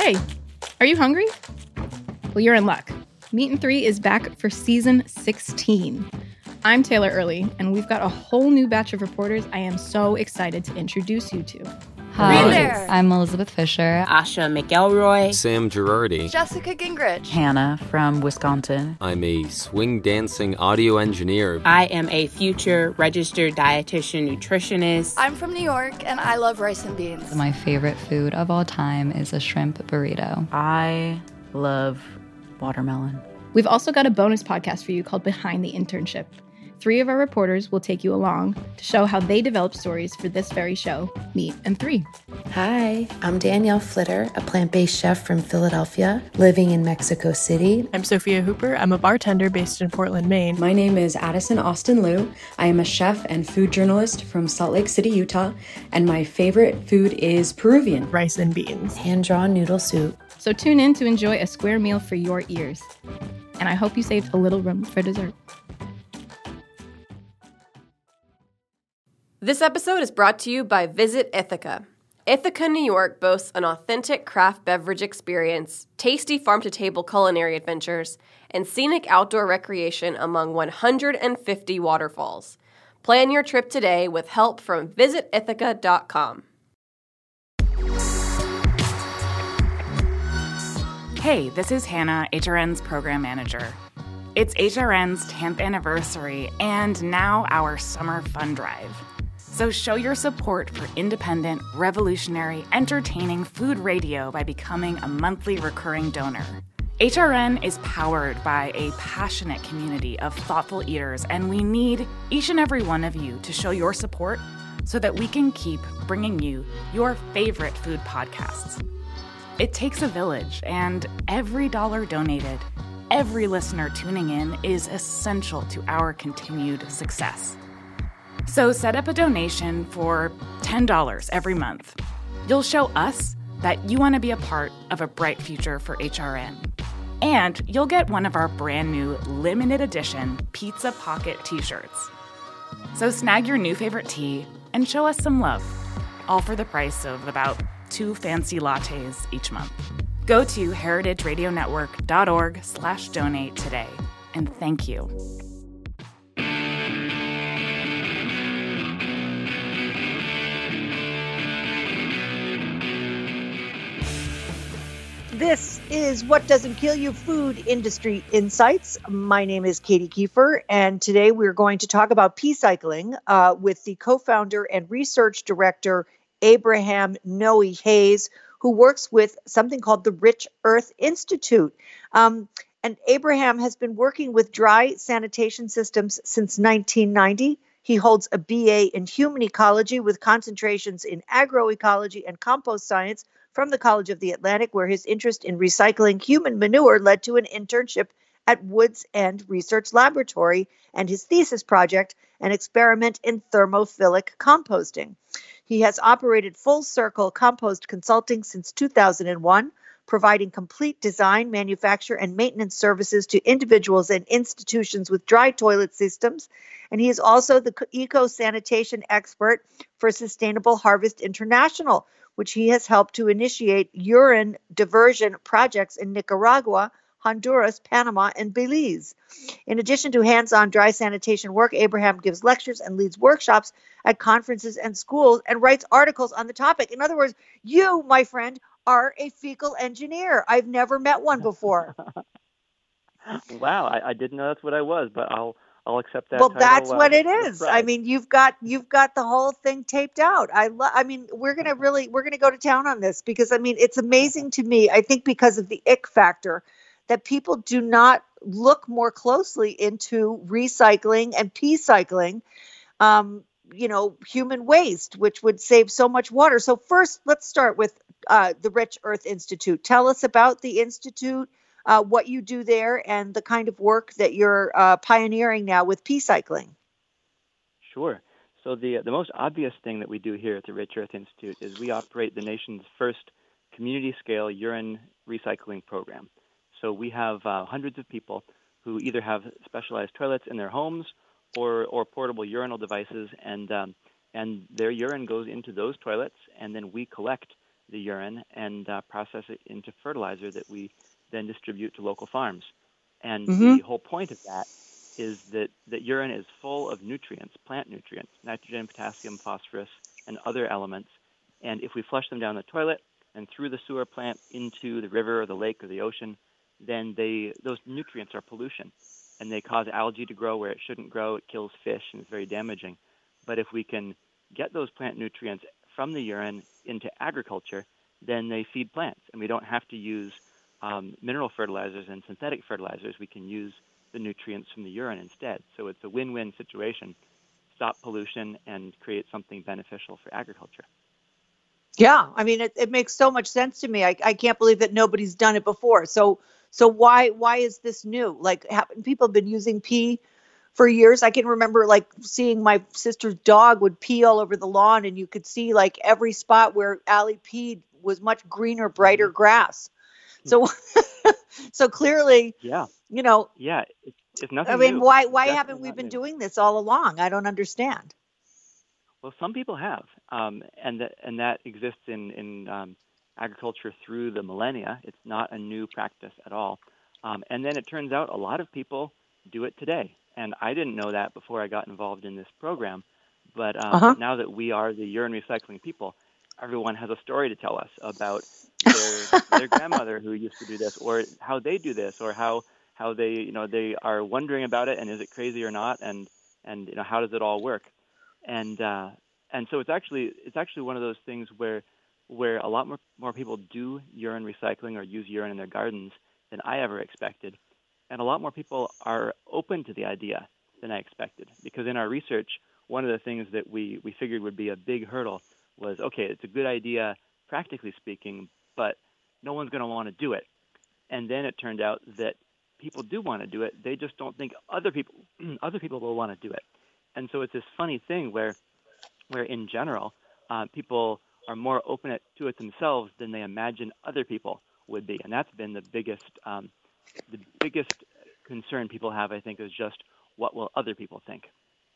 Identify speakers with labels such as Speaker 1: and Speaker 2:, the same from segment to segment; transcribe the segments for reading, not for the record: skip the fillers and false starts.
Speaker 1: Hey, are you hungry? Well, you're in luck. Meat and Three is back for season 16. I'm Taylor Early, and we've got a whole new batch of reporters I am so excited to introduce you to.
Speaker 2: Hi, there. I'm Elizabeth Fisher.
Speaker 3: Asha McElroy.
Speaker 4: Sam Girardi.
Speaker 5: Jessica Gingrich.
Speaker 6: Hannah from Wisconsin.
Speaker 4: I'm a swing dancing audio engineer.
Speaker 3: I am a future registered dietitian nutritionist.
Speaker 5: I'm from New York, and I love rice and beans.
Speaker 2: My favorite food of all time is a shrimp burrito.
Speaker 6: I love watermelon.
Speaker 1: We've also got a bonus podcast for you called Behind the Internship. 3 of our reporters will take you along to show how they developed stories for this very show, Meat and Three.
Speaker 7: Hi, I'm Danielle Flitter, a plant-based chef from Philadelphia, living in Mexico City.
Speaker 8: I'm Sophia Hooper. I'm a bartender based in Portland, Maine.
Speaker 9: My name is Addison Austin Liu. I am a chef and food journalist from Salt Lake City, Utah, and my favorite food is Peruvian.
Speaker 8: Rice and beans.
Speaker 7: Hand-drawn noodle soup.
Speaker 1: So tune in to enjoy a square meal for your ears. And I hope you saved a little room for dessert.
Speaker 10: This episode is brought to you by Visit Ithaca. Ithaca, New York boasts an authentic craft beverage experience, tasty farm-to-table culinary adventures, and scenic outdoor recreation among 150 waterfalls. Plan your trip today with help from visitithaca.com.
Speaker 11: Hey, this is Hannah, HRN's program manager. It's HRN's 10th anniversary and now our summer fun drive. So show your support for independent, revolutionary, entertaining food radio by becoming a monthly recurring donor. HRN is powered by a passionate community of thoughtful eaters, and we need each and every one of you to show your support so that we can keep bringing you your favorite food podcasts. It takes a village, and every dollar donated, every listener tuning in is essential to our continued success. So set up a donation for $10 every month. You'll show us that you want to be a part of a bright future for HRN. And you'll get one of our brand new limited edition Pizza Pocket t-shirts. So snag your new favorite tee and show us some love, all for the price of about 2 fancy lattes each month. Go to heritageradionetwork.org/donate today. And thank you.
Speaker 12: This is What Doesn't Kill You Food Industry Insights. My name is Katie Kiefer, and today we're going to talk about pea-cycling with the co-founder and research director, Abraham Noe Hayes, who works with something called the Rich Earth Institute. And Abraham has been working with dry sanitation systems since 1990. He holds a BA in human ecology with concentrations in agroecology and compost science from the College of the Atlantic, where his interest in recycling human manure led to an internship at Woods End Research Laboratory and his thesis project, an experiment in thermophilic composting. He has operated Full Circle Compost Consulting since 2001, providing complete design, manufacture, and maintenance services to individuals and institutions with dry toilet systems. And he is also the eco-sanitation expert for Sustainable Harvest International, which he has helped to initiate urine diversion projects in Nicaragua, Honduras, Panama, and Belize. In addition to hands-on dry sanitation work, Abraham gives lectures and leads workshops at conferences and schools and writes articles on the topic. In other words, you, my friend, are a fecal engineer. I've never met one before.
Speaker 13: Wow, I didn't know that's what I was, but I'll accept that.
Speaker 12: Well,
Speaker 13: title,
Speaker 12: that's what it is.
Speaker 13: Right.
Speaker 12: I mean, you've got the whole thing taped out. I mean, we're gonna go to town on this because I mean, it's amazing to me. I think because of the ick factor that people do not look more closely into recycling and pea-cycling, human waste, which would save so much water. So first, let's start with the Rich Earth Institute. Tell us about the Institute, what you do there, and the kind of work that you're pioneering now with pea-cycling.
Speaker 13: Sure. So the most obvious thing that we do here at the Rich Earth Institute is we operate the nation's first community-scale urine recycling program. So we have hundreds of people who either have specialized toilets in their homes or portable urinal devices, and their urine goes into those toilets, and then we collect the urine and process it into fertilizer that we then distribute to local farms. And the whole point of that is that urine is full of nutrients, plant nutrients, nitrogen, potassium, phosphorus, and other elements. And if we flush them down the toilet and through the sewer plant into the river or the lake or the ocean, then those nutrients are pollution, and they cause algae to grow where it shouldn't grow. It kills fish, and it's very damaging. But if we can get those plant nutrients from the urine into agriculture, then they feed plants, and we don't have to use mineral fertilizers and synthetic fertilizers. We can use the nutrients from the urine instead. So it's a win-win situation. Stop pollution and create something beneficial for agriculture.
Speaker 12: Yeah, I mean, it makes so much sense to me. I can't believe that nobody's done it before. So why is this new? Like, people have been using pee for years. I can remember like seeing my sister's dog would pee all over the lawn, and you could see like every spot where Allie peed was much greener, brighter grass. So, so clearly,
Speaker 13: it's nothing.
Speaker 12: I mean,
Speaker 13: new.
Speaker 12: why haven't we been doing this all along? I don't understand.
Speaker 13: Well, some people have, and that exists in agriculture through the millennia. It's not a new practice at all. And then it turns out a lot of people do it today. And I didn't know that before I got involved in this program. But now that we are the urine recycling people, everyone has a story to tell us about their grandmother who used to do this, or how they do this, or how they they are wondering about it, and is it crazy or not, and how does it all work? And so it's actually one of those things where a lot more people do urine recycling or use urine in their gardens than I ever expected, and a lot more people are open to the idea than I expected. Because in our research, one of the things that we figured would be a big hurdle was, okay, it's a good idea practically speaking, but no one's going to want to do it. And then it turned out that people do want to do it. They just don't think other people will want to do it. And so it's this funny thing where in general, people are more open to it themselves than they imagine other people would be. And that's been the biggest concern people have, I think, is just what will other people think.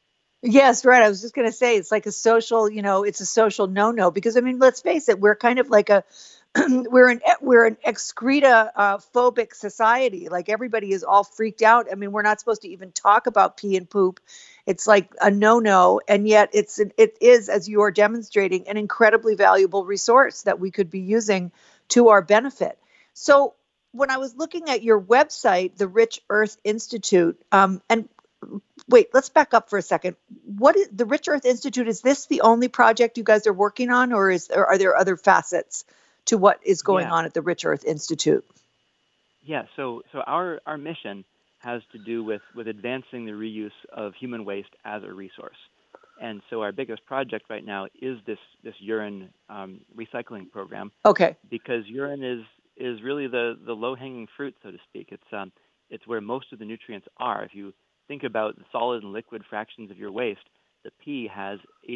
Speaker 12: Yes, right. I was just going to say, it's like a social, it's a social no-no, because I mean, let's face it, we're kind of like we're an excreta phobic society. Like everybody is all freaked out. I mean, we're not supposed to even talk about pee and poop. It's like a no-no. And yet it is, as you are demonstrating, an incredibly valuable resource that we could be using to our benefit. So when I was looking at your website, the Rich Earth Institute, and wait, let's back up for a second. What is the Rich Earth Institute? Is this the only project you guys are working on, or are there other facets to what is going on at the Rich Earth Institute?
Speaker 13: Yeah, so our mission has to do with advancing the reuse of human waste as a resource. And so our biggest project right now is this urine recycling program.
Speaker 12: Okay.
Speaker 13: Because urine is really the low-hanging fruit, so to speak. It's where most of the nutrients are. If you think about the solid and liquid fractions of your waste, the pee has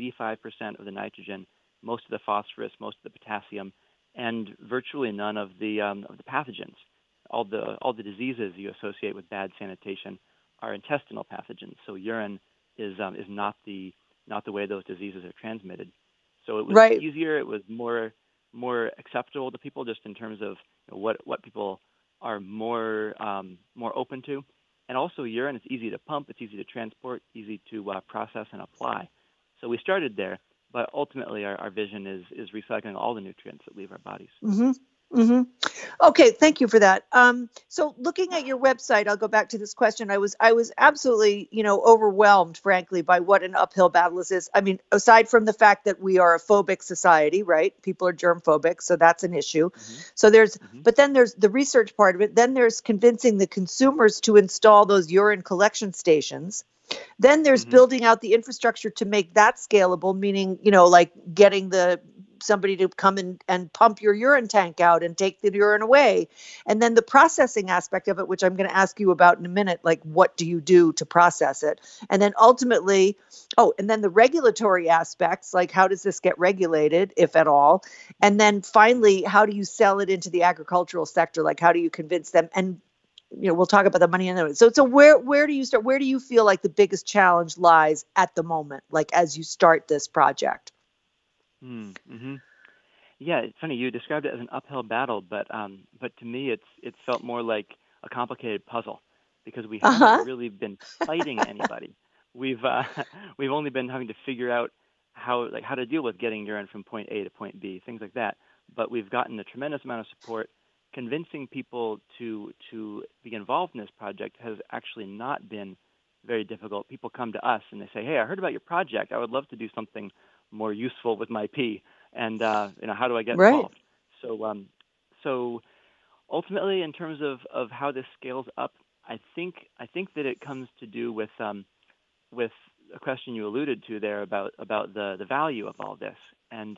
Speaker 13: 85% of the nitrogen, most of the phosphorus, most of the potassium, and virtually none of the pathogens. All the diseases you associate with bad sanitation are intestinal pathogens. So urine is not the way those diseases are transmitted. So it was easier. It was more acceptable to people, just in terms of what people are more open to. And also urine is easy to pump, it's easy to transport, easy to process and apply. So we started there, but ultimately our vision is recycling all the nutrients that leave our bodies.
Speaker 12: Mm-hmm. Mm-hmm. Okay, thank you for that. So looking at your website, I'll go back to this question. I was absolutely, overwhelmed, frankly, by what an uphill battle this is. I mean, aside from the fact that we are a phobic society, right? People are germ phobic, so that's an issue. Mm-hmm. So but then there's the research part of it. Then there's convincing the consumers to install those urine collection stations. Then there's building out the infrastructure to make that scalable, meaning, like getting somebody to come and pump your urine tank out and take the urine away. And then the processing aspect of it, which I'm going to ask you about in a minute, like what do you do to process it? And then ultimately, and then the regulatory aspects, like how does this get regulated, if at all? And then finally, how do you sell it into the agricultural sector? Like how do you convince them? And we'll talk about the money in a minute. So where do you start? Where do you feel like the biggest challenge lies at the moment, like as you start this project?
Speaker 13: Mm-hmm. Yeah, it's funny. You described it as an uphill battle, but to me, it's felt more like a complicated puzzle because we haven't really been fighting anybody. We've we've only been having to figure out how to deal with getting urine from point A to point B, things like that. But we've gotten a tremendous amount of support. Convincing people to be involved in this project has actually not been very difficult. People come to us and they say, "Hey, I heard about your project. I would love to do something more useful with my pee. And how do I get involved?" So ultimately, in terms of how this scales up, I think that it comes to do with a question you alluded to there about the value of all this,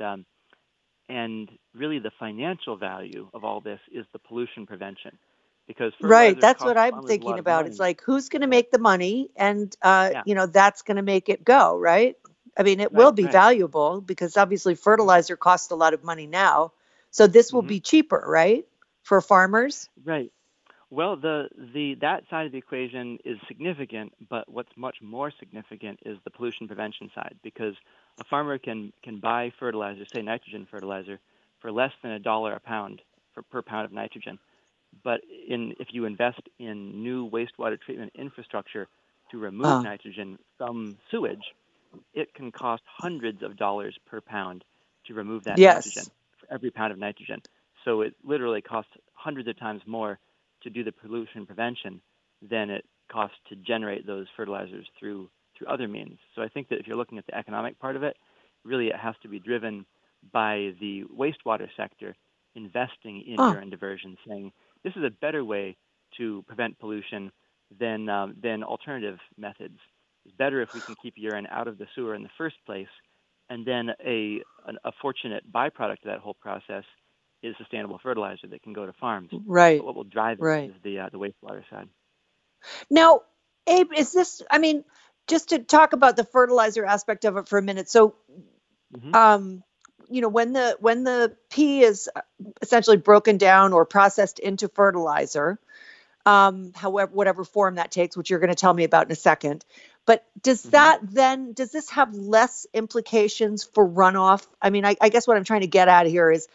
Speaker 13: and really the financial value of all this is the pollution prevention, because
Speaker 12: that's what I'm thinking about. It's like, who's going to make the money, and that's going to make it go, right? I mean, it will be valuable because obviously fertilizer costs a lot of money now. So this will be cheaper, right, for farmers?
Speaker 13: Right. Well, that side of the equation is significant, but what's much more significant is the pollution prevention side, because a farmer can buy fertilizer, say nitrogen fertilizer, for less than $1 a pound per pound of nitrogen. But if you invest in new wastewater treatment infrastructure to remove nitrogen from sewage, it can cost hundreds of dollars per pound to remove that nitrogen for every pound of nitrogen. So it literally costs hundreds of times more to do the pollution prevention than it costs to generate those fertilizers through other means. So I think that if you're looking at the economic part of it, really it has to be driven by the wastewater sector investing in urine diversion, saying this is a better way to prevent pollution than alternative methods. It's better if we can keep urine out of the sewer in the first place, and then a fortunate byproduct of that whole process is sustainable fertilizer that can go to farms.
Speaker 12: Right.
Speaker 13: But what will drive it is the wastewater side.
Speaker 12: Now, Abe, is this? I mean, just to talk about the fertilizer aspect of it for a minute. So, when the pea is essentially broken down or processed into fertilizer, however, whatever form that takes, which you're going to tell me about in a second. But does does this have less implications for runoff? I mean, I guess what I'm trying to get at here is,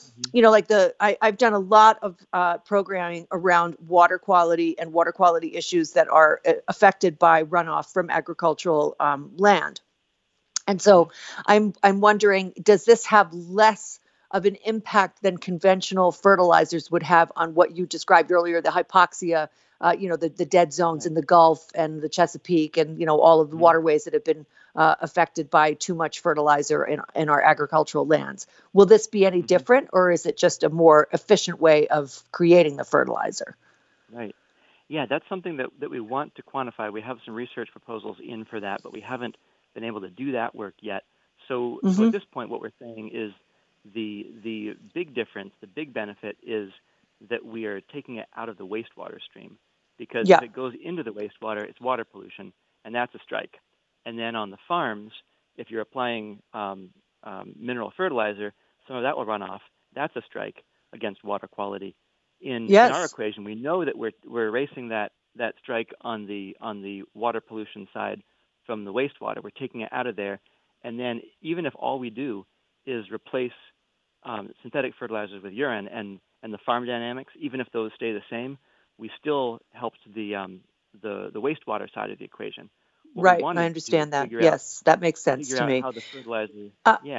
Speaker 12: I've done a lot of programming around water quality and water quality issues that are affected by runoff from agricultural land. And so I'm wondering, does this have less of an impact than conventional fertilizers would have on what you described earlier, the hypoxia, the dead zones in the Gulf and the Chesapeake and, all of the waterways that have been affected by too much fertilizer in our agricultural lands? Will this be any different, or is it just a more efficient way of creating the fertilizer?
Speaker 13: Right. Yeah, that's something that we want to quantify. We have some research proposals in for that, but we haven't been able to do that work yet. So at this point, what we're saying is the big difference, the big benefit is that we are taking it out of the wastewater stream, because if it goes into the wastewater, it's water pollution, and that's a strike. And then on the farms, if you're applying mineral fertilizer, some of that will run off. That's a strike against water quality. In our equation, we know that we're erasing that strike on the water pollution side from the wastewater. We're taking it out of there, and then even if all we do is replace synthetic fertilizers with urine and the farm dynamics, even if those stay the same, we still helped the wastewater side of the equation.
Speaker 12: Right, I understand that. Yes, that makes sense to me.
Speaker 13: How the fertilizer,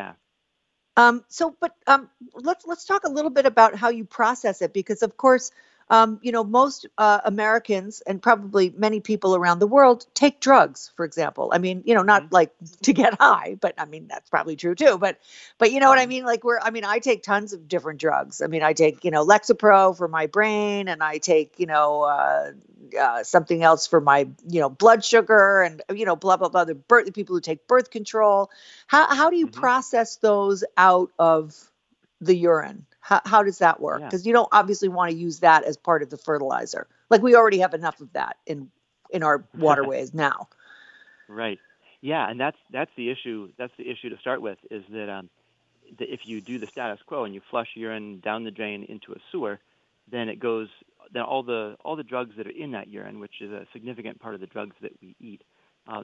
Speaker 12: let's talk a little bit about how you process it, because of course, most Americans and probably many people around the world take drugs, for example. I mean, not like to get high, but I mean, that's probably true too. But you know what I mean? Like I take tons of different drugs. I mean, I take, Lexapro for my brain, and I take, something else for my, blood sugar, and, blah, blah, blah. The people who take birth control. How do you process those out of the urine? How does that work? Because you don't obviously want to use that as part of the fertilizer. Like, we already have enough of that in our waterways now.
Speaker 13: Right. Yeah, and that's the issue. That's the issue to start with, is that if you do the status quo and you flush urine down the drain into a sewer, then it goes. Then all the drugs that are in that urine, which is a significant part of the drugs that we eat,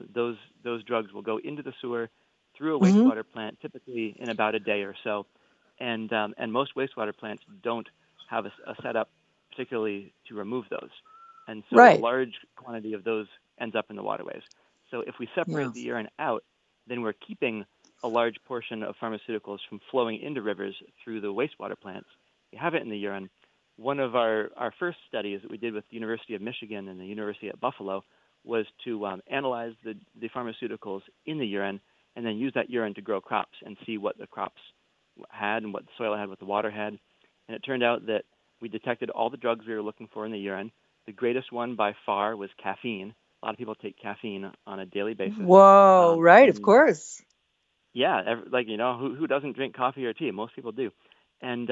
Speaker 13: those drugs will go into the sewer through a wastewater plant, typically in about a day or so. and most wastewater plants don't have a setup particularly to remove those, and so a large quantity of those ends up in the waterways. So if we separate the urine out, then we're keeping a large portion of pharmaceuticals from flowing into rivers through the wastewater plants. We have it in the urine. One of our first studies that we did with the University of Michigan and the University at Buffalo was to analyze the pharmaceuticals in the urine and then use that urine to grow crops and see what the crops had and what the soil had, what the water had. And it turned out that we detected all the drugs we were looking for in the urine. The greatest one by far was caffeine. A lot of people take caffeine on a daily basis.
Speaker 12: Whoa, right, of course.
Speaker 13: Yeah, who doesn't drink coffee or tea? Most people do. And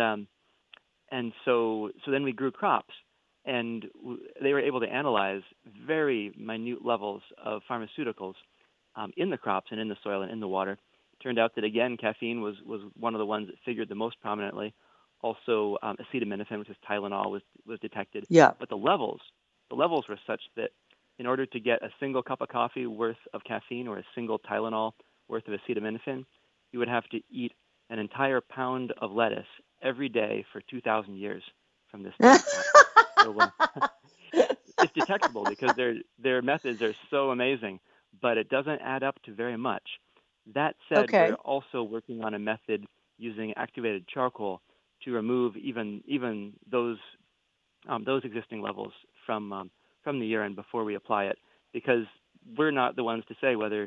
Speaker 13: so then we grew crops, and they were able to analyze very minute levels of pharmaceuticals in the crops and in the soil and in the water. It turned out that, again, caffeine was one of the ones that figured the most prominently. Also, acetaminophen, which is Tylenol, was detected.
Speaker 12: Yeah.
Speaker 13: But the levels were such that in order to get a single cup of coffee worth of caffeine or a single Tylenol worth of acetaminophen, you would have to eat an entire pound of lettuce every day for 2,000 years from this time. So, it's detectable because their methods are so amazing, but it doesn't add up to very much. That said, we're also working on a method using activated charcoal to remove even those existing levels from the urine before we apply it, because we're not the ones to say whether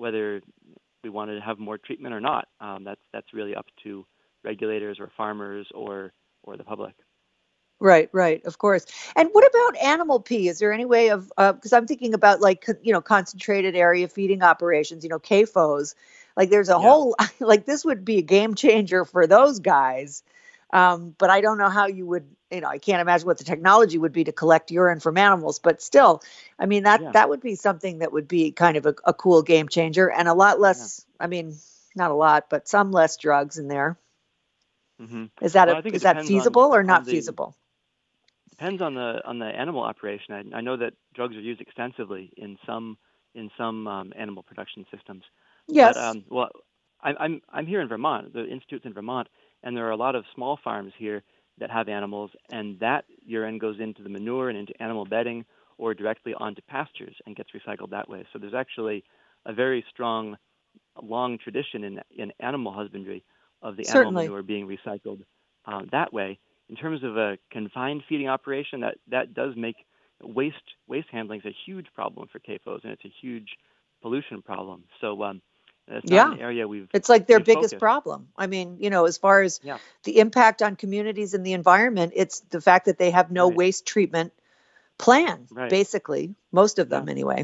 Speaker 13: we want to have more treatment or not. That's really up to regulators or farmers or the public.
Speaker 12: Right, of course. And what about animal pee? Is there any way of, because I'm thinking about concentrated area feeding operations, CAFOs. Like there's a whole, this would be a game changer for those guys. But I don't know how you would, I can't imagine what the technology would be to collect urine from animals, but still, I mean, that would be something that would be kind of a cool game changer and a lot less, I mean, not a lot, but some less drugs in there.
Speaker 13: Mm-hmm.
Speaker 12: Is that feasible or not feasible?
Speaker 13: Depends on the animal operation. I know that drugs are used extensively in some animal production systems.
Speaker 12: Yes.
Speaker 13: But, I'm here in Vermont. The institute's in Vermont, and there are a lot of small farms here that have animals, and that urine goes into the manure and into animal bedding or directly onto pastures and gets recycled that way. So there's actually a very strong, long tradition in animal husbandry of the animal manure being recycled that way. In terms of a confined feeding operation, that does make waste handling is a huge problem for CAFOs, and it's a huge pollution problem. So it's not an area
Speaker 12: it's like their biggest problem. I mean, as far as the impact on communities and the environment, it's the fact that they have no waste treatment plan, basically, most of them anyway.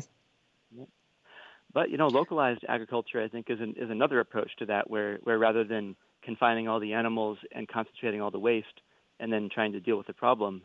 Speaker 13: But, localized agriculture, I think, is another approach to that, where rather than confining all the animals and concentrating all the waste and then trying to deal with the problem,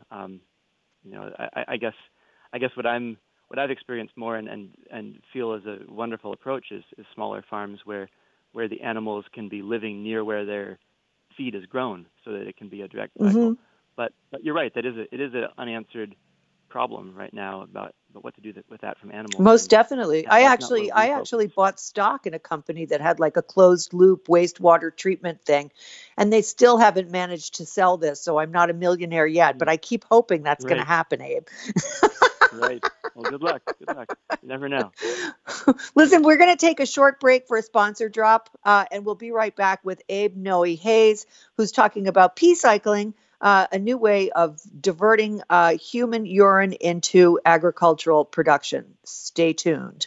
Speaker 13: I guess what I've experienced more and feel is a wonderful approach is smaller farms where the animals can be living near where their feed is grown, so that it can be a direct cycle. But you're right, it is an unanswered problem right now about what to do with that from animals.
Speaker 12: Most definitely. I actually bought stock in a company that had like a closed loop wastewater treatment thing, and they still haven't managed to sell this. So I'm not a millionaire yet, but I keep hoping that's going to happen, Abe.
Speaker 13: Right. Well, good luck. You never know.
Speaker 12: Listen, we're going to take a short break for a sponsor drop, and we'll be right back with Abe Noe Hayes, who's talking about pee cycling, a new way of diverting human urine into agricultural production. Stay tuned.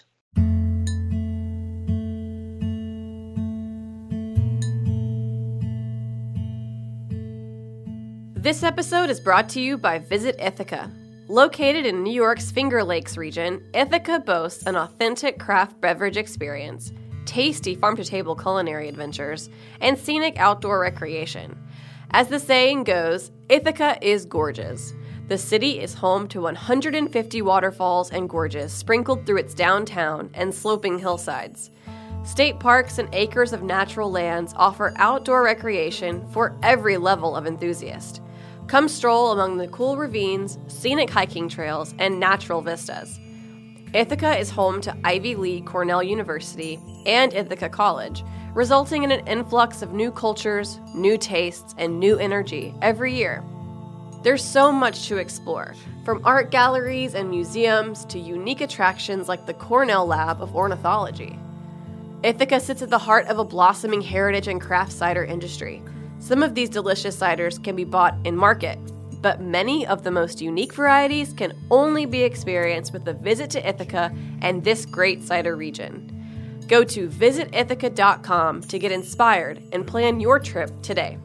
Speaker 10: This episode is brought to you by Visit Ithaca. Located in New York's Finger Lakes region, Ithaca boasts an authentic craft beverage experience, tasty farm-to-table culinary adventures, and scenic outdoor recreation. As the saying goes, Ithaca is gorgeous. The city is home to 150 waterfalls and gorges sprinkled through its downtown and sloping hillsides. State parks and acres of natural lands offer outdoor recreation for every level of enthusiast. Come stroll among the cool ravines, scenic hiking trails, and natural vistas. Ithaca is home to Ivy League Cornell University and Ithaca College, resulting in an influx of new cultures, new tastes, and new energy every year. There's so much to explore, from art galleries and museums to unique attractions like the Cornell Lab of Ornithology. Ithaca sits at the heart of a blossoming heritage and craft cider industry. Some of these delicious ciders can be bought in market, but many of the most unique varieties can only be experienced with a visit to Ithaca and this great cider region. Go to visitithaca.com to get inspired and plan your trip today.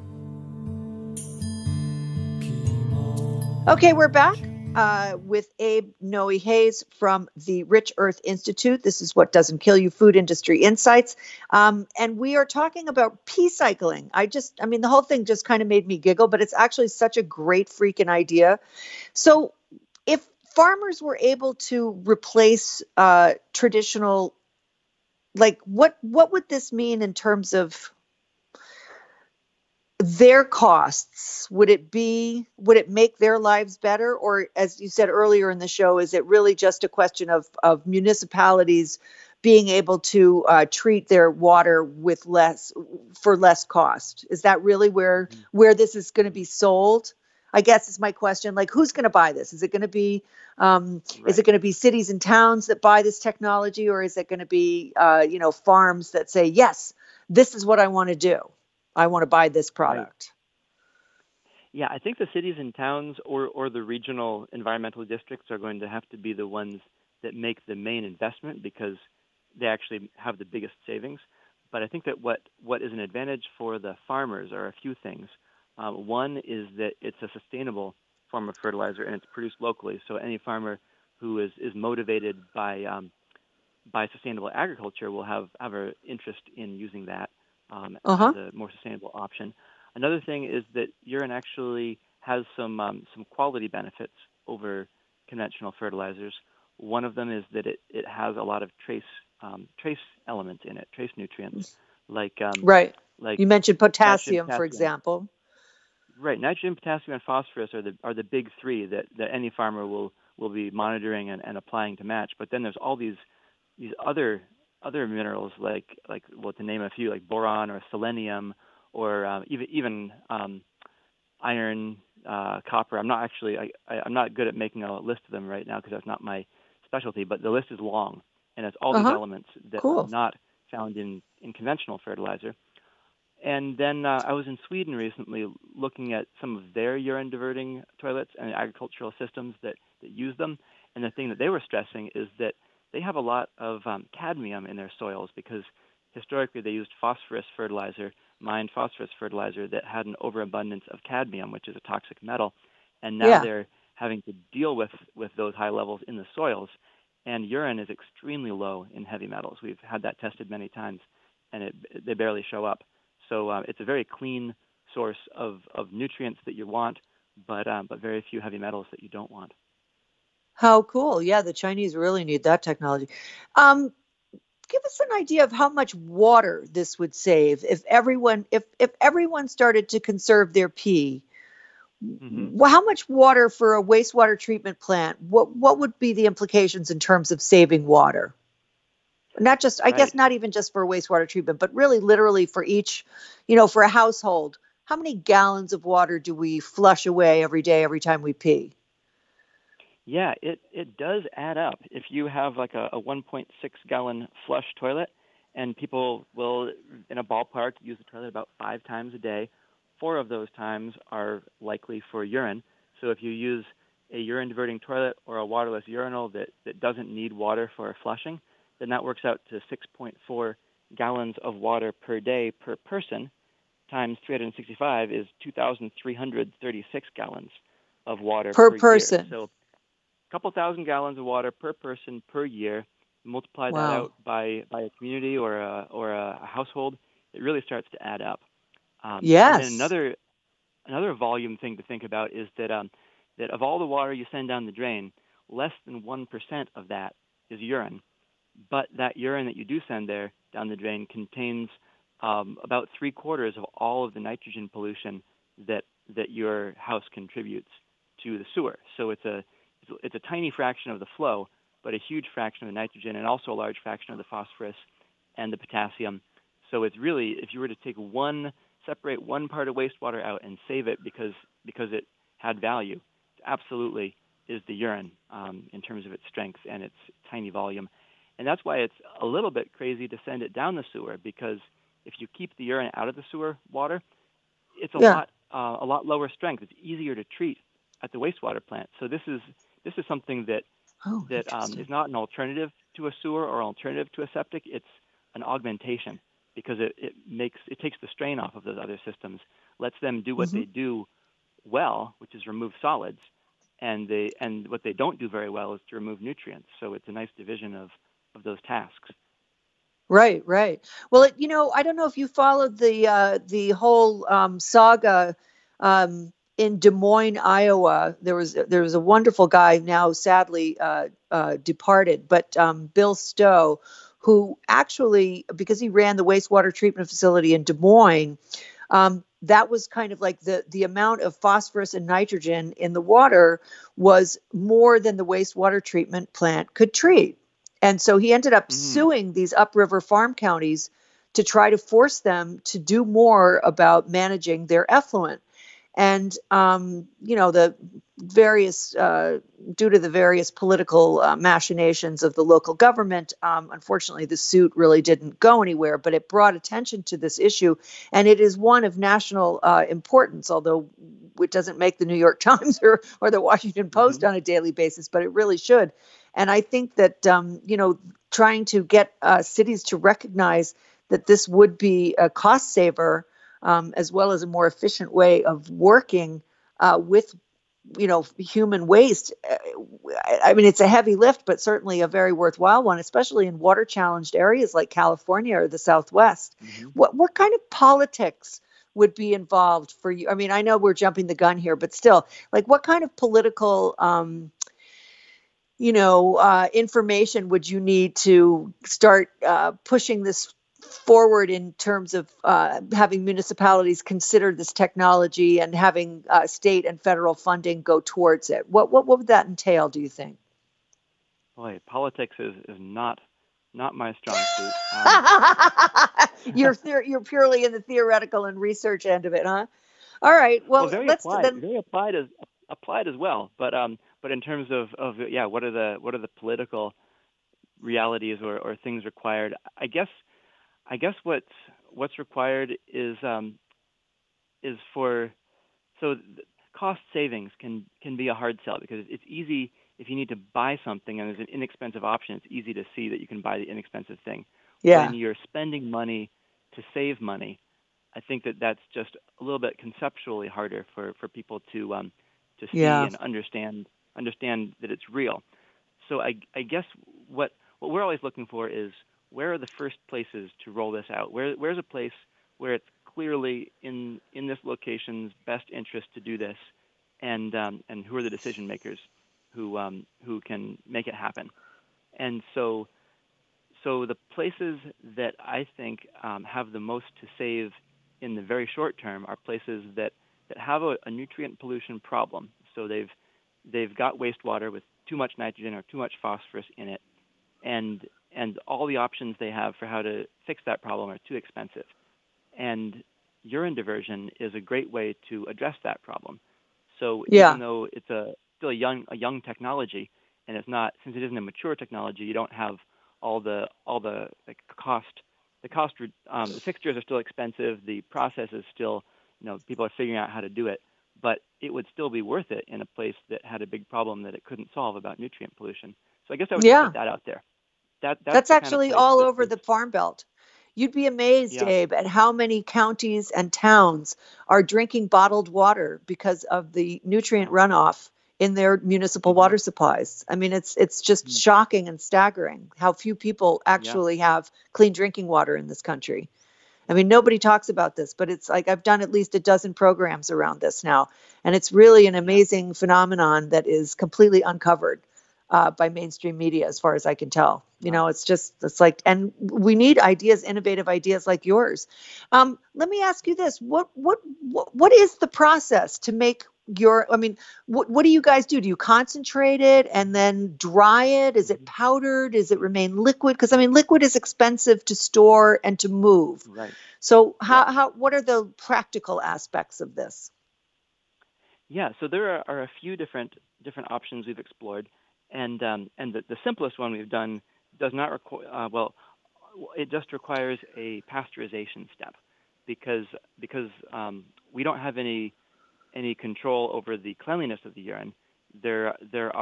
Speaker 12: Okay, we're back with Abe Noe Hayes from the Rich Earth Institute. This is What Doesn't Kill You, Food Industry Insights. And we are talking about pea cycling. The whole thing just kind of made me giggle, but it's actually such a great freaking idea. So if farmers were able to replace traditional, like what would this mean in terms of their costs? Would it make their lives better? Or as you said earlier in the show, is it really just a question of municipalities being able to treat their water for less cost? Is that really where this is going to be sold? I guess is my question. Like, who's going to buy this? Is it going to be is it going to be cities and towns that buy this technology, or is it going to be farms that say, yes, this is what I want to do? I want to buy this product.
Speaker 13: Yeah, I think the cities and towns or the regional environmental districts are going to have to be the ones that make the main investment because they actually have the biggest savings. But I think that what is an advantage for the farmers are a few things. One is that it's a sustainable form of fertilizer and it's produced locally. So any farmer who is motivated by sustainable agriculture will have an interest in using that. As a more sustainable option. Another thing is that urine actually has some quality benefits over conventional fertilizers. One of them is that it has a lot of trace elements in it, trace nutrients, like
Speaker 12: you mentioned potassium, for example.
Speaker 13: Right, nitrogen, potassium, and phosphorus are the big three that any farmer will be monitoring and applying to match. But then there's all these other minerals like to name a few, like boron or selenium or even iron, copper. I'm not good at making a list of them right now because that's not my specialty, but the list is long and it's all these elements that are not found in conventional fertilizer. And then I was in Sweden recently looking at some of their urine diverting toilets and agricultural systems that use them. And the thing that they were stressing is that they have a lot of cadmium in their soils because historically they used mined phosphorus fertilizer that had an overabundance of cadmium, which is a toxic metal. And now they're having to deal with those high levels in the soils. And urine is extremely low in heavy metals. We've had that tested many times, and they barely show up. So it's a very clean source of nutrients that you want, but very few heavy metals that you don't want.
Speaker 12: How cool. Yeah, the Chinese really need that technology. Give us an idea of how much water this would save if everyone started to conserve their pee. Well, how much water for a wastewater treatment plant? What would be the implications in terms of saving water? Not just, I guess, not even just for wastewater treatment, but really literally for each, for a household. How many gallons of water do we flush away every day, every time we pee?
Speaker 13: Yeah, it does add up. If you have like a 1.6 gallon flush toilet, and people will, in a ballpark, use the toilet about 5 times a day, 4 of those times are likely for urine. So if you use a urine diverting toilet or a waterless urinal that doesn't need water for flushing, then that works out to 6.4 gallons of water per day per person, times 365 is 2,336 gallons of water per
Speaker 12: person.
Speaker 13: Year. So a couple thousand gallons of water per person per year. Multiply that out by a community or a household, it really starts to add up.
Speaker 12: Yes.
Speaker 13: And then another volume thing to think about is that of all the water you send down the drain, less than 1% of that is urine. But that urine that you do send there down the drain contains about 3/4 of all of the nitrogen pollution that your house contributes to the sewer. So it's a tiny fraction of the flow, but a huge fraction of the nitrogen and also a large fraction of the phosphorus and the potassium. So it's really, if you were to separate one part of wastewater out and save it because it had value, it absolutely is the urine in terms of its strength and its tiny volume. And that's why it's a little bit crazy to send it down the sewer, because if you keep the urine out of the sewer water, it's a lot lower strength. It's easier to treat at the wastewater plant. So this is something that is not an alternative to a sewer or an alternative to a septic. It's an augmentation, because it takes the strain off of those other systems, lets them do what they do well, which is remove solids, and what they don't do very well is to remove nutrients. So it's a nice division of those tasks.
Speaker 12: Right. Well, I don't know if you followed the whole saga in Des Moines, Iowa. There was a wonderful guy, now sadly departed, but Bill Stowe, who actually, because he ran the wastewater treatment facility in Des Moines, that was kind of like the amount of phosphorus and nitrogen in the water was more than the wastewater treatment plant could treat. And so he ended up suing these upriver farm counties to try to force them to do more about managing their effluent. And, the various, due to the various political machinations of the local government, unfortunately, the suit really didn't go anywhere, but it brought attention to this issue. And it is one of national importance, although it doesn't make the New York Times or the Washington Post on a daily basis, but it really should. And I think that, trying to get cities to recognize that this would be a cost saver, as well as a more efficient way of working with, human waste. I mean, it's a heavy lift, but certainly a very worthwhile one, especially in water-challenged areas like California or the Southwest. What kind of politics would be involved for you? I mean, I know we're jumping the gun here, but still, like, what kind of political information would you need to start pushing this forward in terms of having municipalities consider this technology and having state and federal funding go towards it? What would that entail, do you think?
Speaker 13: Boy, politics is not my strong suit.
Speaker 12: You're purely in the theoretical and research end of it, huh? All right. Well,
Speaker 13: very applied as well. But in terms of what are the political realities or things required? I guess what's required is cost savings can be a hard sell, because it's easy if you need to buy something and there's an inexpensive option. It's easy to see that you can buy the inexpensive thing.
Speaker 12: Yeah.
Speaker 13: When you're spending money to save money, I think that's just a little bit conceptually harder for people to see and understand that it's real. So I guess what we're always looking for is, where are the first places to roll this out? Where's a place where it's clearly in this location's best interest to do this, and who are the decision makers who can make it happen? And so the places that I think have the most to save in the very short term are places that have a nutrient pollution problem. So they've got wastewater with too much nitrogen or too much phosphorus in it, and all the options they have for how to fix that problem are too expensive. And urine diversion is a great way to address that problem. So even though it's still a young technology, and it's not, since it isn't a mature technology, you don't have all the cost. The fixtures are still expensive. The process is still, people are figuring out how to do it. But it would still be worth it in a place that had a big problem that it couldn't solve about nutrient pollution. So I guess I would put that out there.
Speaker 12: That's actually all over the Farm Belt. You'd be amazed, Abe, at how many counties and towns are drinking bottled water because of the nutrient runoff in their municipal water supplies. I mean, it's just shocking and staggering how few people actually have clean drinking water in this country. I mean, nobody talks about this, but it's like I've done at least a dozen programs around this now, and it's really an amazing phenomenon that is completely uncovered by mainstream media, as far as I can tell. It's like, and we need ideas, innovative ideas like yours. Let me ask you this: what is the process to make what do you guys do? Do you concentrate it and then dry it? Is it powdered? Does it remain liquid? Because liquid is expensive to store and to move.
Speaker 13: Right.
Speaker 12: So what are the practical aspects of this?
Speaker 13: Yeah, so there are a few different options we've explored, and the simplest one we've done does not require. It just requires a pasteurization step, because we don't have any control over the cleanliness of the urine. There's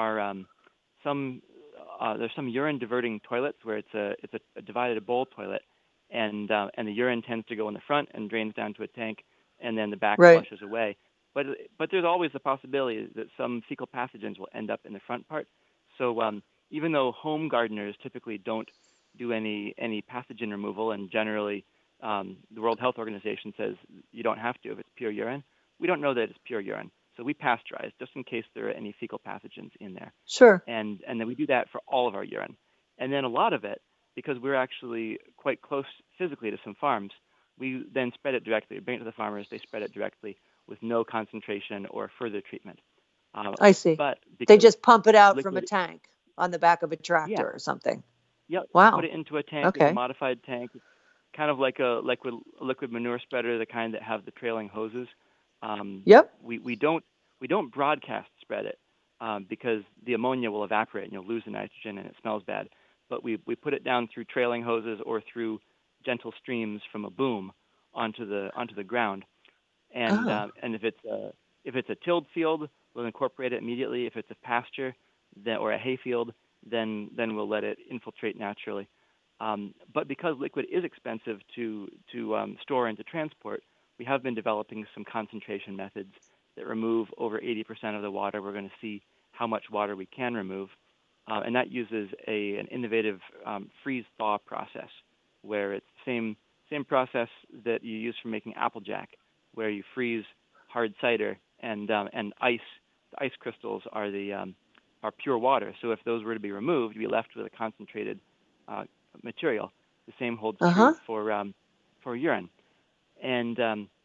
Speaker 13: some urine diverting toilets where it's a divided bowl toilet, and the urine tends to go in the front and drains down to a tank, and then the back flushes away. But there's always the possibility that some fecal pathogens will end up in the front part. So even though home gardeners typically don't do any pathogen removal, and generally the World Health Organization says you don't have to if it's pure urine, we don't know that it's pure urine. So we pasteurize just in case there are any fecal pathogens in there.
Speaker 12: Sure.
Speaker 13: And then we do that for all of our urine. And then a lot of it, because we're actually quite close physically to some farms, we then spread it directly. We bring it to the farmers, they spread it directly with no concentration or further treatment.
Speaker 12: I see.
Speaker 13: But
Speaker 12: they just pump it out from a tank on the back of a tractor or something.
Speaker 13: Yep.
Speaker 12: Wow.
Speaker 13: Put it into a tank, a modified tank, kind of like a liquid manure spreader, the kind that have the trailing hoses.
Speaker 12: Yep.
Speaker 13: We don't broadcast spread it because the ammonia will evaporate and you'll lose the nitrogen and it smells bad. But we put it down through trailing hoses or through gentle streams from a boom onto the ground. And if it's a tilled field, we'll incorporate it immediately. If it's a pasture or a hay field, then we'll let it infiltrate naturally. But because liquid is expensive to store and to transport, we have been developing some concentration methods that remove over 80% of the water. We're going to see how much water we can remove, and that uses an innovative freeze-thaw process, where it's the same process that you use for making Applejack, where you freeze hard cider and ice. The ice crystals are pure water. So if those were to be removed, you'd be left with a concentrated material. The same holds true for urine, and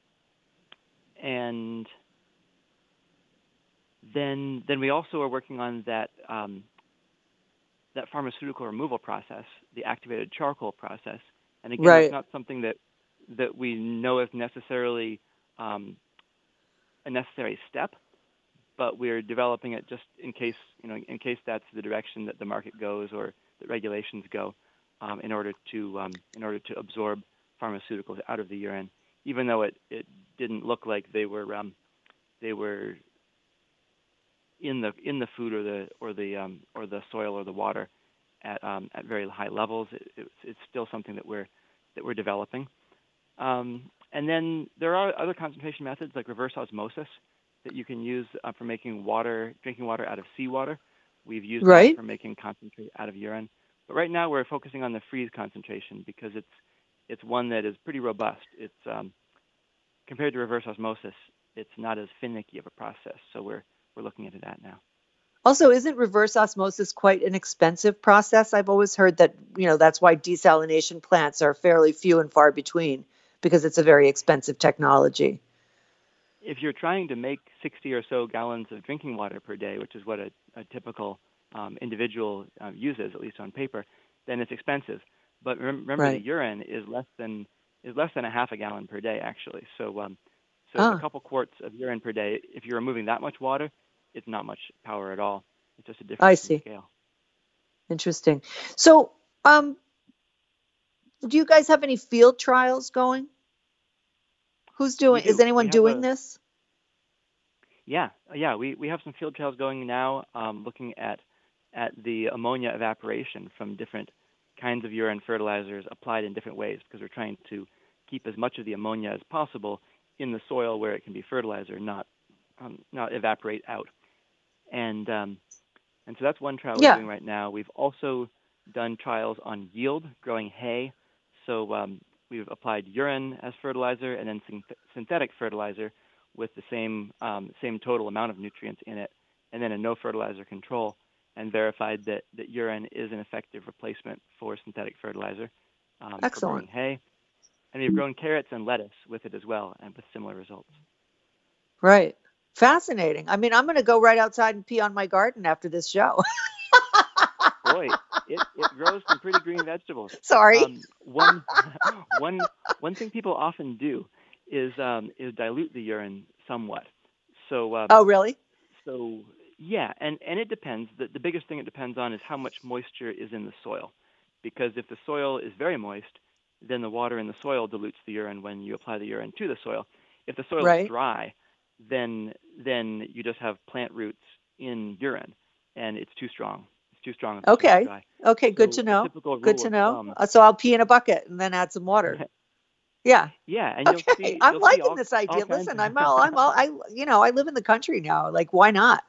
Speaker 13: then we also are working on that pharmaceutical removal process, the activated charcoal process. And again, it's not something that we know is necessarily a necessary step, but we're developing it just in case that's the direction that the market goes or that regulations go, in order to absorb pharmaceuticals out of the urine, even though it didn't look like they were in the food or the soil or the water at very high levels. It's still something that we're developing. And then there are other concentration methods like reverse osmosis that you can use for making drinking water out of seawater. We've used that for making concentrate out of urine. But right now we're focusing on the freeze concentration because it's one that is pretty robust. It's compared to reverse osmosis, it's not as finicky of a process. So we're looking into that now.
Speaker 12: Also, isn't reverse osmosis quite an expensive process? I've always heard that, that's why desalination plants are fairly few and far between, because it's a very expensive technology.
Speaker 13: If you're trying to make 60 or so gallons of drinking water per day, which is what a typical individual uses, at least on paper, then it's expensive. But remember, the urine is less than a half a gallon per day, actually. So a couple quarts of urine per day. If you're removing that much water, it's not much power at all. It's just a different scale.
Speaker 12: Interesting. So, do you guys have any field trials going? Is anyone doing this?
Speaker 13: Yeah. We have some field trials going now, looking at the ammonia evaporation from different kinds of urine fertilizers applied in different ways, because we're trying to keep as much of the ammonia as possible in the soil where it can be fertilizer, not evaporate out. And so that's one trial we're doing right now. We've also done trials on yield, growing hay. So we've applied urine as fertilizer and then synthetic fertilizer with the same total amount of nutrients in it, and then a no fertilizer control, and verified that urine is an effective replacement for synthetic fertilizer.
Speaker 12: Excellent.
Speaker 13: For growing hay. And we've grown carrots and lettuce with it as well, and with similar results.
Speaker 12: Right. Fascinating. I mean, I'm going to go right outside and pee on my garden after this show.
Speaker 13: Boy, it grows some pretty green vegetables.
Speaker 12: Sorry.
Speaker 13: One thing people often do is dilute the urine somewhat. So.
Speaker 12: Oh, really?
Speaker 13: So yeah, and it depends. The biggest thing it depends on is how much moisture is in the soil, because if the soil is very moist, then the water in the soil dilutes the urine when you apply the urine to the soil. If the soil is dry, then you just have plant roots in urine, and it's too strong. It's too strong.
Speaker 12: Okay. Okay.
Speaker 13: So
Speaker 12: good to know. Good to know. So I'll pee in a bucket and then add some water. Yeah.
Speaker 13: Yeah. And
Speaker 12: okay.
Speaker 13: You'll see,
Speaker 12: I'm liking
Speaker 13: all,
Speaker 12: this idea. Listen, I live in the country now. Like, why not?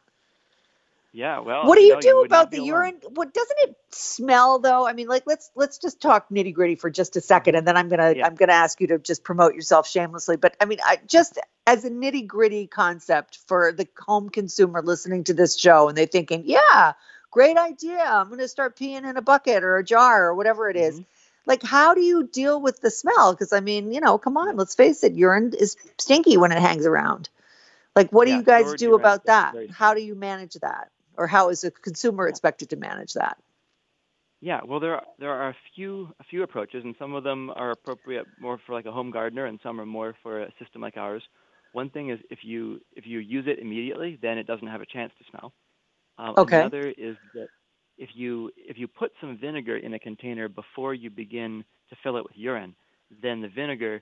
Speaker 13: Yeah. Well,
Speaker 12: what do you do about the urine? What doesn't it smell though? I mean, like, let's just talk nitty gritty for just a second, and then I'm gonna ask you to just promote yourself shamelessly. But I mean, just as a nitty gritty concept for the home consumer listening to this show, and they're thinking, yeah, great idea. I'm gonna start peeing in a bucket or a jar or whatever it is. Like, how do you deal with the smell? Because I mean, come on, let's face it, urine is stinky when it hangs around. Like, what do you guys do about that? How do you manage that? Or how is a consumer expected to manage that?
Speaker 13: Yeah, well, there are a few approaches, and some of them are appropriate more for like a home gardener, and some are more for a system like ours. One thing is if you use it immediately, then it doesn't have a chance to smell.
Speaker 12: Okay.
Speaker 13: Another is that if you put some vinegar in a container before you begin to fill it with urine, then the vinegar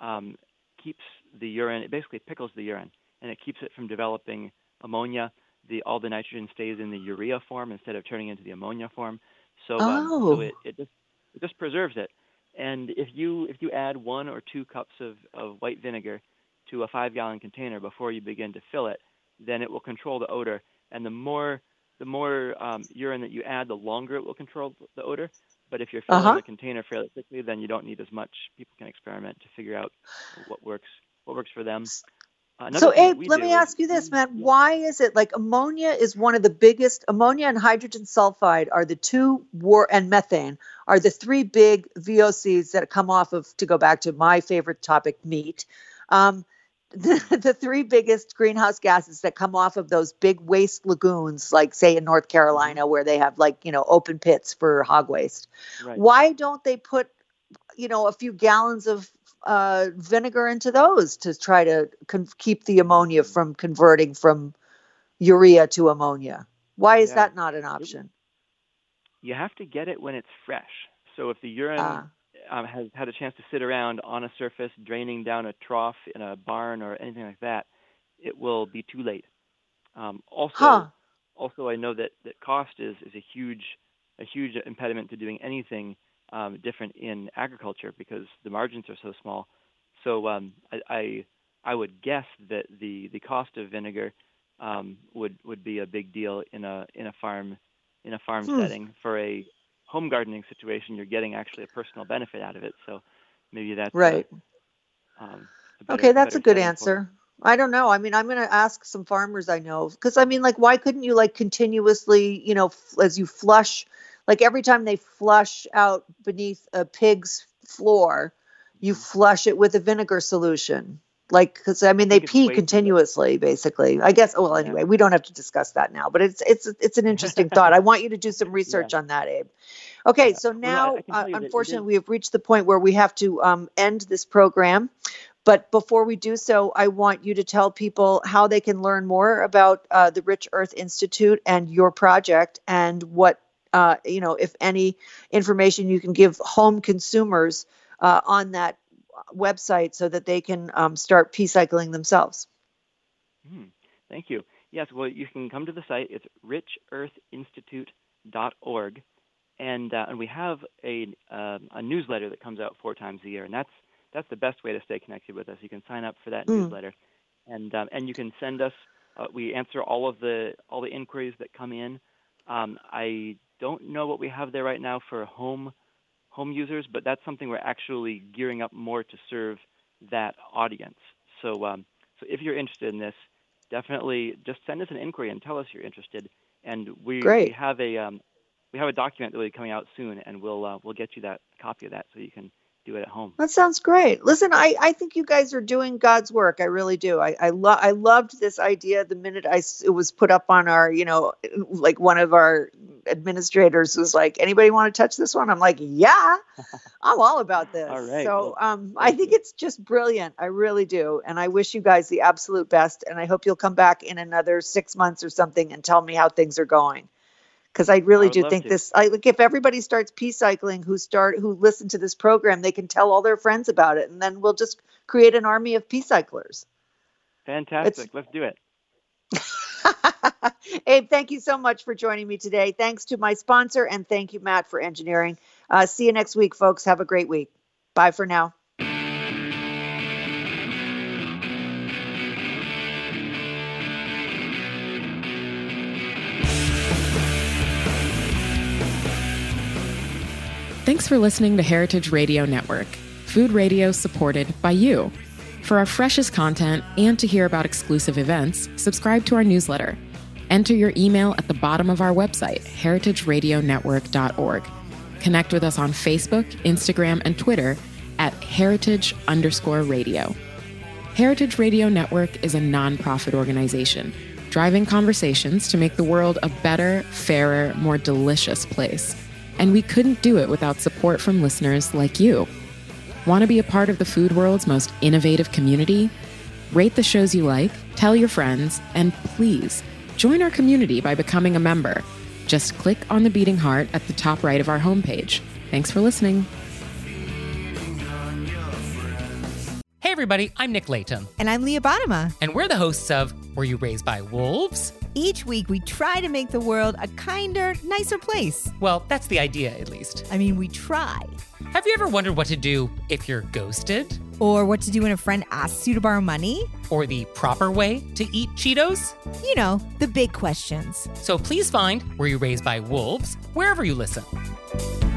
Speaker 13: keeps the urine. It basically pickles the urine, and it keeps it from developing ammonia. All the nitrogen stays in the urea form instead of turning into the ammonia form. So, so it just preserves it. And if you add 1 or 2 cups of white vinegar to a 5-gallon container before you begin to fill it, then it will control the odor. And the more urine that you add, the longer it will control the odor. But if you're filling the container fairly quickly, then you don't need as much. People can experiment to figure out what works for them.
Speaker 12: So, Abe, let me ask you this, man. Why is it like ammonia is one of the biggest? Ammonia and hydrogen sulfide are the two, and methane are the 3 big VOCs that come off of, to go back to my favorite topic, meat. The 3 biggest greenhouse gases that come off of those big waste lagoons, like say in North Carolina, where they have open pits for hog waste. Right. Why don't they put, a few gallons of vinegar into those to try to keep the ammonia from converting from urea to ammonia? Why is that not an option?
Speaker 13: You have to get it when it's fresh. So if the urine has had a chance to sit around on a surface, draining down a trough in a barn or anything like that, it will be too late. Also, I know that cost is a huge impediment to doing anything different in agriculture because the margins are so small. So I would guess that the cost of vinegar would be a big deal in a farm setting. For a home gardening situation, you're getting actually a personal benefit out of it. So maybe that's
Speaker 12: right. Okay, that's a good answer. I don't know. I mean, I'm going to ask some farmers I know because I mean, like, why couldn't you continuously, as you flush. Like every time they flush out beneath a pig's floor, you flush it with a vinegar solution. Like, because I mean, they pee continuously, basically. I guess. Well, anyway, we don't have to discuss that now. But it's an interesting thought. I want you to do some research on that, Abe. Okay, so now, unfortunately, we have reached the point where we have to end this program. But before we do so, I want you to tell people how they can learn more about the Rich Earth Institute and your project, and what. If any information you can give home consumers on that website so that they can start pea-cycling themselves.
Speaker 13: Thank you. Yes, well, you can come to the site. It's richearthinstitute.org, and we have a newsletter that comes out 4 times a year, and that's the best way to stay connected with us. You can sign up for that newsletter, and you can send us. We answer all the inquiries that come in. I don't know what we have there right now for home users, but that's something we're actually gearing up more to serve that audience. So if you're interested in this, definitely just send us an inquiry and tell us you're interested. And we have a document that will be coming out soon, and we'll get you that copy of that so you can do it at home.
Speaker 12: That sounds great. Listen, I think you guys are doing God's work. I really do. I loved this idea the minute it was put up on our, like one of our administrators was like, anybody want to touch this one? I'm like, yeah, I'm all about this.
Speaker 13: All right.
Speaker 12: So I think it's just brilliant. I really do. And I wish you guys the absolute best. And I hope you'll come back in another 6 months or something and tell me how things are going. Because I really do think this, if everybody starts peace cycling who listen to this program, they can tell all their friends about it. And then we'll just create an army of peace cyclers.
Speaker 13: Fantastic. Let's do it.
Speaker 12: Abe, thank you so much for joining me today. Thanks to my sponsor, and thank you, Matt, for engineering. See you next week, folks. Have a great week. Bye for now.
Speaker 14: Thanks for listening to Heritage Radio Network, food radio supported by you. For our freshest content and to hear about exclusive events, subscribe to our newsletter. Enter your email at the bottom of our website, heritageradionetwork.org. Connect with us on Facebook, Instagram, and Twitter at heritage_radio. Heritage Radio Network is a nonprofit organization driving conversations to make the world a better, fairer, more delicious place. And we couldn't do it without support from listeners like you. Want to be a part of the food world's most innovative community? Rate the shows you like, tell your friends, and please join our community by becoming a member. Just click on the beating heart at the top right of our homepage. Thanks for listening.
Speaker 15: Hey everybody, I'm Nick Layton.
Speaker 16: And I'm Leah Bottima.
Speaker 15: And we're the hosts of Were You Raised by Wolves?
Speaker 16: Each week we try to make the world a kinder, nicer place.
Speaker 15: Well, that's the idea, at least.
Speaker 16: I mean, we try.
Speaker 15: Have you ever wondered what to do if you're ghosted?
Speaker 16: Or what to do when a friend asks you to borrow money?
Speaker 15: Or the proper way to eat Cheetos?
Speaker 16: You know, the big questions.
Speaker 15: So please find Were You Raised by Wolves wherever you listen.